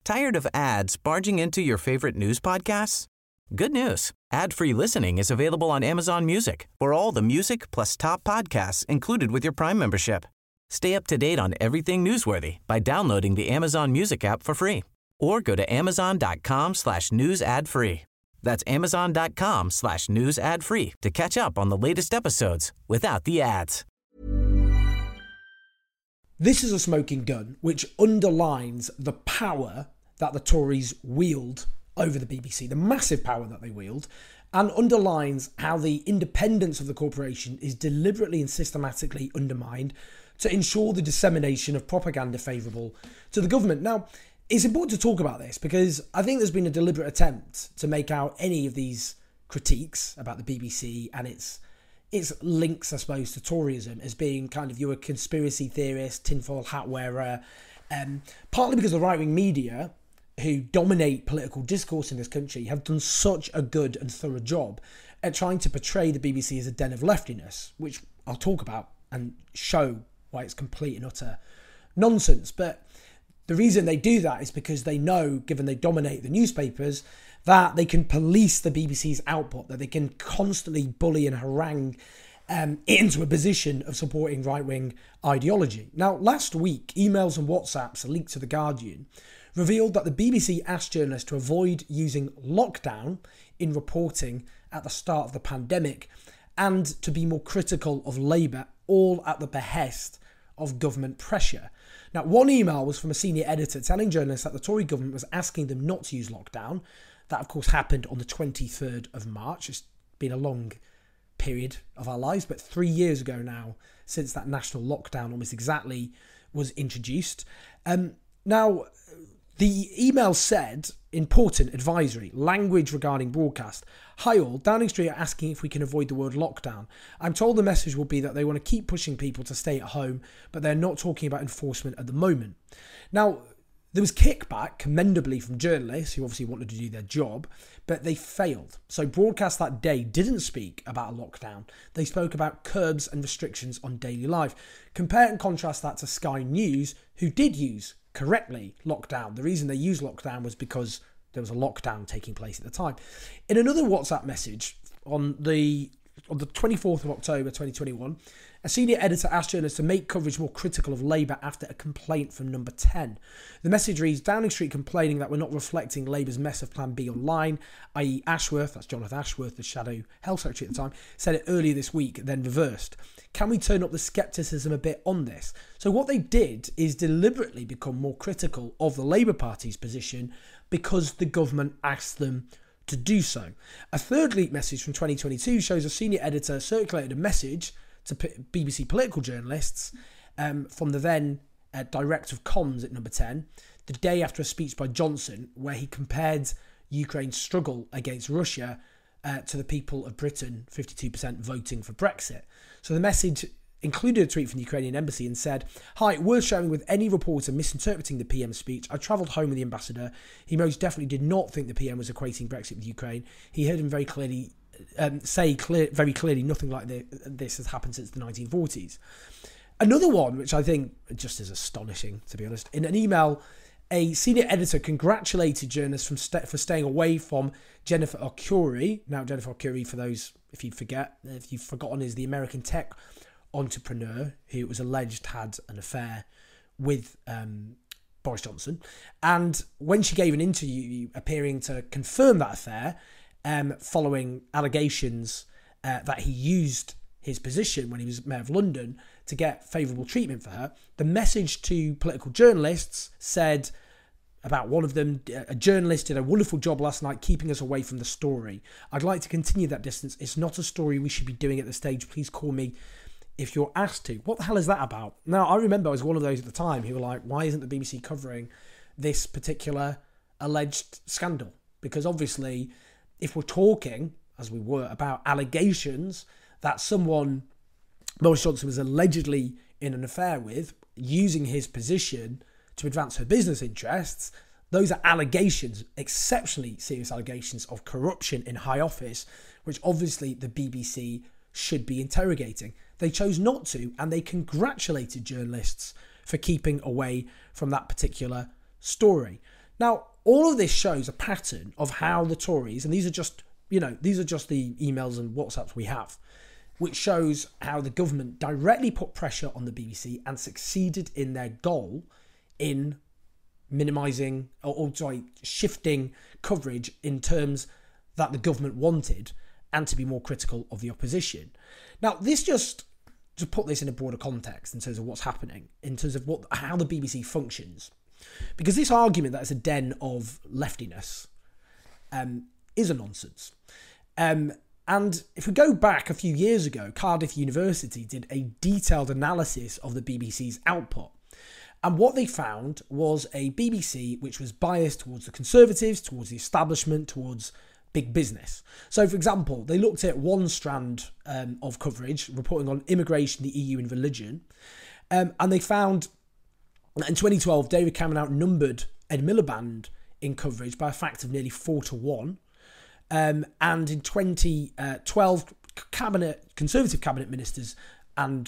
Tired of ads barging into your favorite news podcasts? Good news. Ad-free listening is available on Amazon Music for all the music plus top podcasts included with your Prime membership. Stay up to date on everything newsworthy by downloading the Amazon Music app for free or go to amazon.com/news ad free. That's amazon.com/news ad free to catch up on the latest episodes without the ads. This is a smoking gun which underlines the power that the Tories wield over the BBC, the massive power that they wield, and underlines how the independence of the corporation is deliberately and systematically undermined to ensure the dissemination of propaganda favourable to the government. Now, it's important to talk about this because I think there's been a deliberate attempt to make out any of these critiques about the BBC and its links, I suppose, to Toryism as being kind of you're a conspiracy theorist, tinfoil hat wearer, partly because the right-wing media who dominate political discourse in this country have done such a good and thorough job at trying to portray the BBC as a den of leftiness, which I'll talk about and show why it's complete and utter nonsense. But the reason they do that is because they know, given they dominate the newspapers, that they can police the BBC's output, that they can constantly bully and harangue it into a position of supporting right-wing ideology. Now, last week, emails and WhatsApps leaked to The Guardian revealed that the BBC asked journalists to avoid using lockdown in reporting at the start of the pandemic and to be more critical of Labour, all at the behest of government pressure. Now, one email was from a senior editor telling journalists that the Tory government was asking them not to use lockdown. That, of course, happened on the 23rd of March. It's been a long period of our lives, but 3 years ago now, since that national lockdown almost exactly was introduced. Now, the email said, important advisory, language regarding broadcast. Hi all, Downing Street are asking if we can avoid the word lockdown. I'm told the message will be that they want to keep pushing people to stay at home, but they're not talking about enforcement at the moment. Now, there was kickback, commendably, from journalists who obviously wanted to do their job, but they failed. So broadcast that day didn't speak about a lockdown. They spoke about curbs and restrictions on daily life. Compare and contrast that to Sky News, who did use, correctly, lockdown. The reason they used lockdown was because there was a lockdown taking place at the time. In another WhatsApp message on the 24th of October 2021, a senior editor asked journalists to make coverage more critical of Labour after a complaint from Number 10. The message reads, Downing Street complaining that we're not reflecting Labour's mess of Plan B online, i.e. Ashworth, that's Jonathan Ashworth, the Shadow Health Secretary at the time, said it earlier this week, then reversed. Can we turn up the scepticism a bit on this? So what they did is deliberately become more critical of the Labour Party's position because the government asked them to do so. A third leaked message from 2022 shows a senior editor circulated a message to BBC political journalists from the then director of comms at Number 10, the day after a speech by Johnson, where he compared Ukraine's struggle against Russia to the people of Britain, 52% voting for Brexit. So the message included a tweet from the Ukrainian embassy and said, hi, worth sharing with any reporter misinterpreting the PM's speech. I travelled home with the ambassador. He most definitely did not think the PM was equating Brexit with Ukraine. He heard him very clearly very clearly nothing like this has happened since the 1940s. Another one, which I think just is astonishing, to be honest, in an email, a senior editor congratulated journalists for staying away from Jennifer Arcuri. Now, Jennifer Arcuri, for those, if you've forgotten, is the American tech entrepreneur who it was alleged had an affair with Boris Johnson. And when she gave an interview appearing to confirm that affair, following allegations that he used his position when he was Mayor of London to get favourable treatment for her, the message to political journalists said about one of them, a journalist did a wonderful job last night keeping us away from the story. I'd like to continue that distance. It's not a story we should be doing at this stage. Please call me if you're asked to. What the hell is that about? Now, I remember I was one of those at the time who were like, why isn't the BBC covering this particular alleged scandal? Because obviously, if we're talking, as we were, about allegations that someone Boris Johnson was allegedly in an affair with, using his position to advance her business interests, those are allegations, exceptionally serious allegations of corruption in high office, which obviously the BBC should be interrogating. They chose not to, and they congratulated journalists for keeping away from that particular story. Now, all of this shows a pattern of how the Tories, and these are just the emails and WhatsApps we have, which shows how the government directly put pressure on the BBC and succeeded in their goal in minimising shifting coverage in terms that the government wanted and to be more critical of the opposition. Now, this just to put this in a broader context in terms of what's happening, in terms of how the BBC functions. Because this argument that it's a den of leftiness is a nonsense. And if we go back a few years ago, Cardiff University did a detailed analysis of the BBC's output. And what they found was a BBC which was biased towards the Conservatives, towards the establishment, towards big business. So, for example, they looked at one strand of coverage, reporting on immigration, the EU and religion. And they found that in 2012, David Cameron outnumbered Ed Miliband in coverage by a factor of nearly 4-1. And in 2012, Conservative cabinet ministers and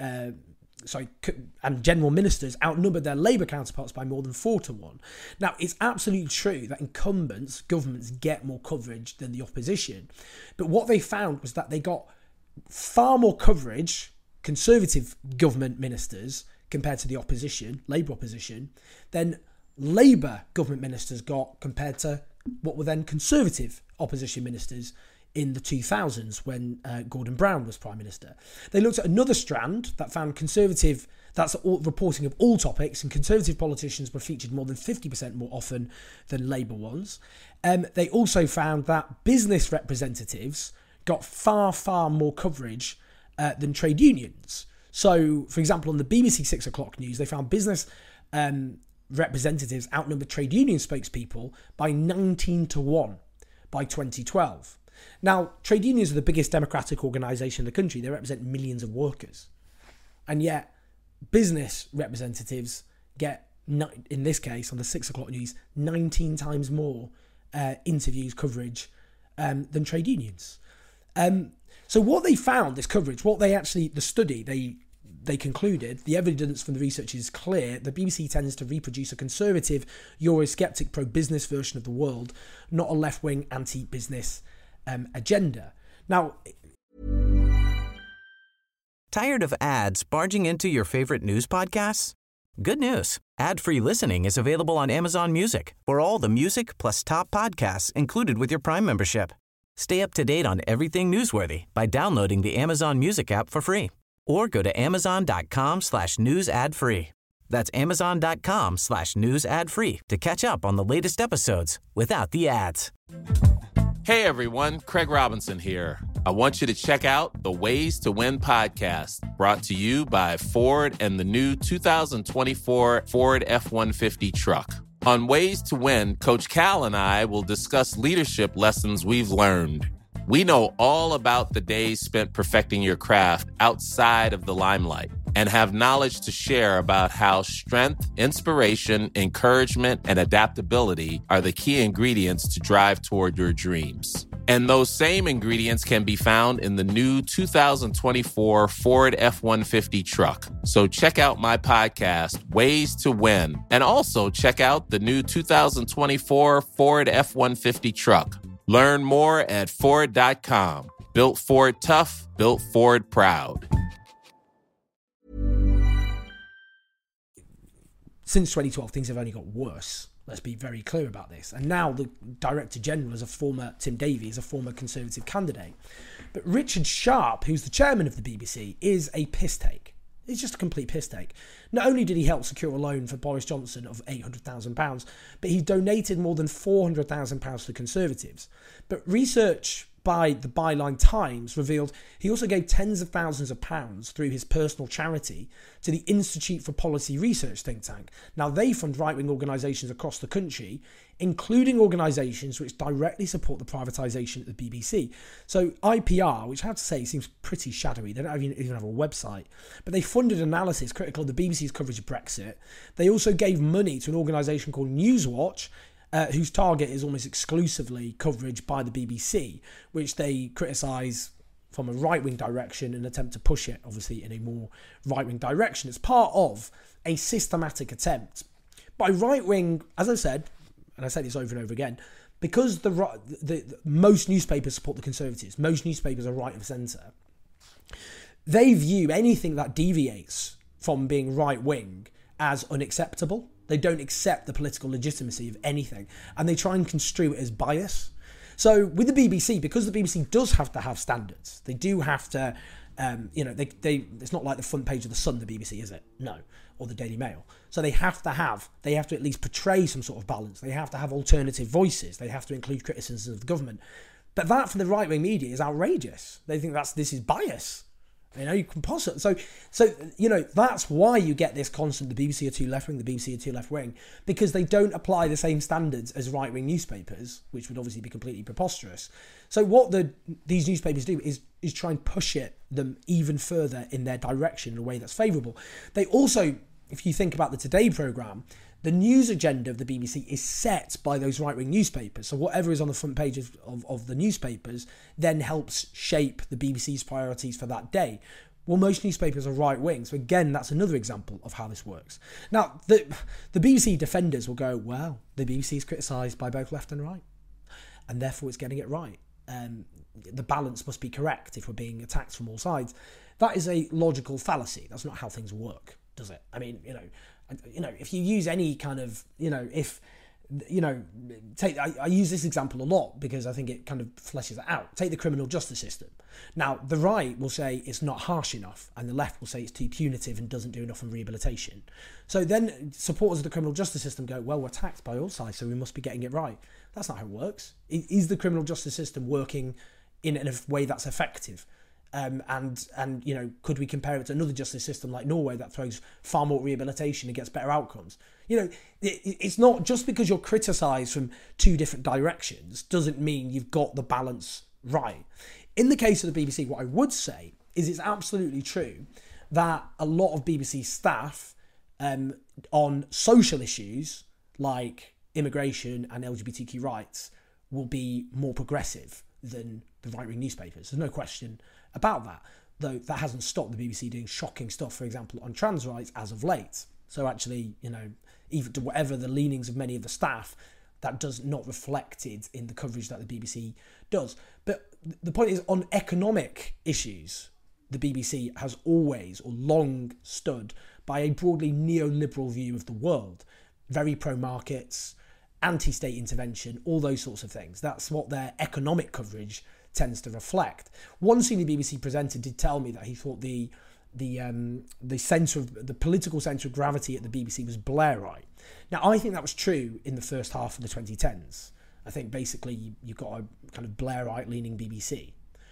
general ministers outnumbered their Labour counterparts by more than 4-1. Now, it's absolutely true that incumbents, governments, get more coverage than the opposition. But what they found was that they got far more coverage, Conservative government ministers, compared to the opposition, Labour opposition, than Labour government ministers got compared to what were then Conservative opposition ministers in the 2000s when Gordon Brown was Prime Minister. They looked at another strand that found Conservative, that's reporting of all topics, and Conservative politicians were featured more than 50% more often than Labour ones. They also found that business representatives got far, far more coverage than trade unions. So, for example, on the BBC 6 o'clock news, they found business representatives outnumbered trade union spokespeople by 19-1 by 2012. Now, trade unions are the biggest democratic organisation in the country. They represent millions of workers. And yet, business representatives get, in this case, on the 6 o'clock news, 19 times more interviews, coverage than trade unions. So what they found, this coverage, the study, they concluded, the evidence from the research is clear. The BBC tends to reproduce a conservative, Eurosceptic, pro-business version of the world, not a left-wing, anti-business agenda. Now, Tired of ads barging into your favorite news podcasts? Good news. Ad-free listening is available on Amazon Music for all the music plus top podcasts included with your Prime membership. Stay up to date on everything newsworthy by downloading the Amazon Music app for free or go to amazon.com/news ad free. That's amazon.com/news ad free to catch up on the latest episodes without the ads. Hey everyone, Craig Robinson here. I want you to check out the Ways to Win podcast, brought to you by Ford and the new 2024 Ford F-150 truck. On Ways to Win, Coach Cal and I will discuss leadership lessons we've learned. We know all about the days spent perfecting your craft outside of the limelight and have knowledge to share about how strength, inspiration, encouragement, and adaptability are the key ingredients to drive toward your dreams. And those same ingredients can be found in the new 2024 Ford F-150 truck. So check out my podcast, Ways to Win, and also check out the new 2024 Ford F-150 truck. Learn more at Ford.com. Built Ford tough, built Ford proud. Since 2012, things have only got worse. Let's be very clear about this. And now the Director General Tim Davie is a former Conservative candidate. But Richard Sharp, who's the chairman of the BBC, is a piss take. He's just a complete piss take. Not only did he help secure a loan for Boris Johnson of £800,000, but he donated more than £400,000 to the Conservatives. But research by the Byline Times revealed he also gave tens of thousands of pounds through his personal charity to the Institute for Policy Research think tank. Now, they fund right-wing organisations across the country, including organisations which directly support the privatisation of the BBC. So IPR, which I have to say seems pretty shadowy, they don't even have a website, but they funded analysis critical of the BBC's coverage of Brexit. They also gave money to an organisation called Newswatch, whose target is almost exclusively coverage by the BBC, which they criticise from a right-wing direction and attempt to push it, obviously, in a more right-wing direction. It's part of a systematic attempt by right-wing, as I said, and I say this over and over again, because the most newspapers support the Conservatives, most newspapers are right of centre, they view anything that deviates from being right-wing as unacceptable. They don't accept the political legitimacy of anything, and they try and construe it as bias. So with the BBC, because the BBC does have to have standards, they do have to, it's not like the front page of the Sun, the BBC, is it? No. Or the Daily Mail. So they have to at least portray some sort of balance. They have to have alternative voices. They have to include criticisms of the government. But that, for the right-wing media, is outrageous. They think this is bias. You can possibly... So that's why you get this constant, the BBC are too left-wing, the BBC are too left-wing, because they don't apply the same standards as right-wing newspapers, which would obviously be completely preposterous. So what these newspapers do is try and push them even further in their direction in a way that's favourable. They also, if you think about the Today programme, the news agenda of the BBC is set by those right-wing newspapers. So whatever is on the front page of the newspapers then helps shape the BBC's priorities for that day. Well, most newspapers are right-wing. So again, that's another example of how this works. Now, the BBC defenders will go, well, the BBC is criticised by both left and right, and therefore it's getting it right. The balance must be correct if we're being attacked from all sides. That is a logical fallacy. That's not how things work, does it? I mean, if you use any kind of, I use this example a lot because I think it kind of fleshes it out. Take the criminal justice system. Now, the right will say it's not harsh enough, and the left will say it's too punitive and doesn't do enough on rehabilitation. So then supporters of the criminal justice system go, well, we're attacked by all sides, so we must be getting it right. That's not how it works. Is the criminal justice system working in a way that's effective? Could we compare it to another justice system like Norway that throws far more rehabilitation and gets better outcomes? It's not just because you're criticised from two different directions doesn't mean you've got the balance right. In the case of the BBC, what I would say is it's absolutely true that a lot of BBC staff on social issues like immigration and LGBTQ rights will be more progressive than the right-wing newspapers. There's no question about that, though that hasn't stopped the BBC doing shocking stuff, for example, on trans rights as of late. So actually, even to whatever the leanings of many of the staff, that does not reflected in the coverage that the BBC does. But the point is, on economic issues, the BBC has always or long stood by a broadly neoliberal view of the world. Very pro-markets, anti-state intervention, all those sorts of things. That's what their economic coverage tends to reflect. One senior BBC presenter did tell me that he thought the political centre of gravity at the BBC was Blairite. Now, I think that was true in the first half of the 2010s. I think basically you've got a kind of Blairite-leaning BBC.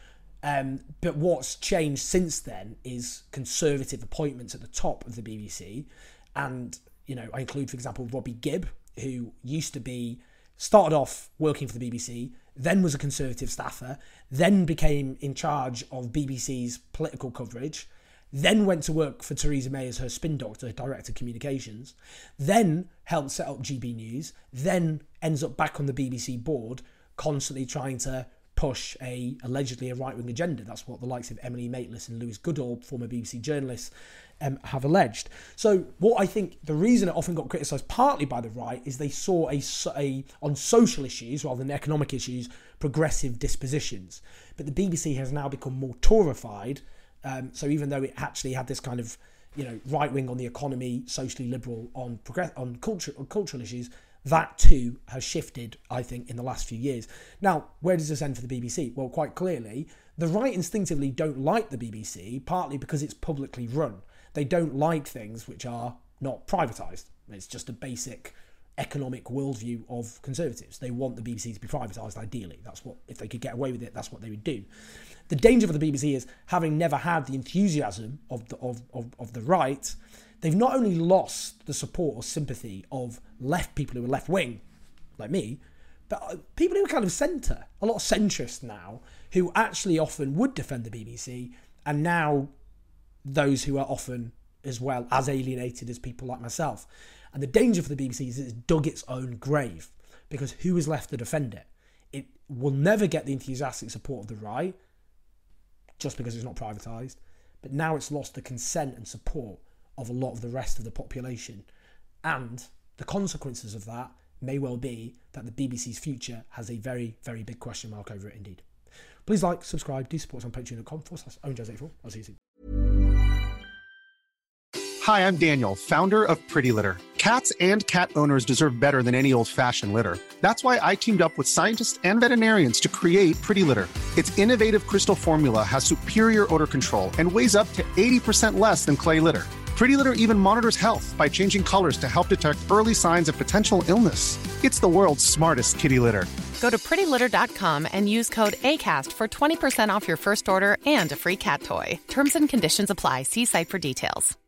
But what's changed since then is conservative appointments at the top of the BBC. And, I include, for example, Robbie Gibb, who started off working for the BBC, then was a Conservative staffer, then became in charge of BBC's political coverage, then went to work for Theresa May as her spin doctor, director of communications, then helped set up GB News, then ends up back on the BBC board, constantly trying to push allegedly a right-wing agenda. That's what the likes of Emily Maitlis and Lewis Goodall, former BBC journalists, have alleged. So what I think the reason it often got criticised partly by the right is they saw on social issues rather than economic issues, progressive dispositions. But the BBC has now become more Toryfied. So even though it actually had this kind of right-wing on the economy, socially liberal on cultural issues, that too has shifted, I think, in the last few years. Now, where does this end for the BBC? Well, quite clearly, the right instinctively don't like the BBC, partly because it's publicly run. They don't like things which are not privatised. It's just a basic economic worldview of Conservatives. They want the BBC to be privatised, ideally. That's what, if they could get away with it, that's what they would do. The danger for the BBC is, having never had the enthusiasm of the right, they've not only lost the support or sympathy of people who are left-wing, like me, but people who are kind of centre, a lot of centrists now, who actually often would defend the BBC, and now those who are often as well as alienated as people like myself. And the danger for the BBC is it's dug its own grave, because who is left to defend it? It will never get the enthusiastic support of the right, just because it's not privatised, but now it's lost the consent and support of a lot of the rest of the population. And the consequences of that may well be that the BBC's future has a very, very big question mark over it indeed. Please like, subscribe, do support us on patreon.com/OwenJones84. I'll see you soon. Hi, I'm Daniel, founder of Pretty Litter. Cats and cat owners deserve better than any old-fashioned litter. That's why I teamed up with scientists and veterinarians to create Pretty Litter. Its innovative crystal formula has superior odor control and weighs up to 80% less than clay litter. Pretty Litter even monitors health by changing colors to help detect early signs of potential illness. It's the world's smartest kitty litter. Go to prettylitter.com and use code ACAST for 20% off your first order and a free cat toy. Terms and conditions apply. See site for details.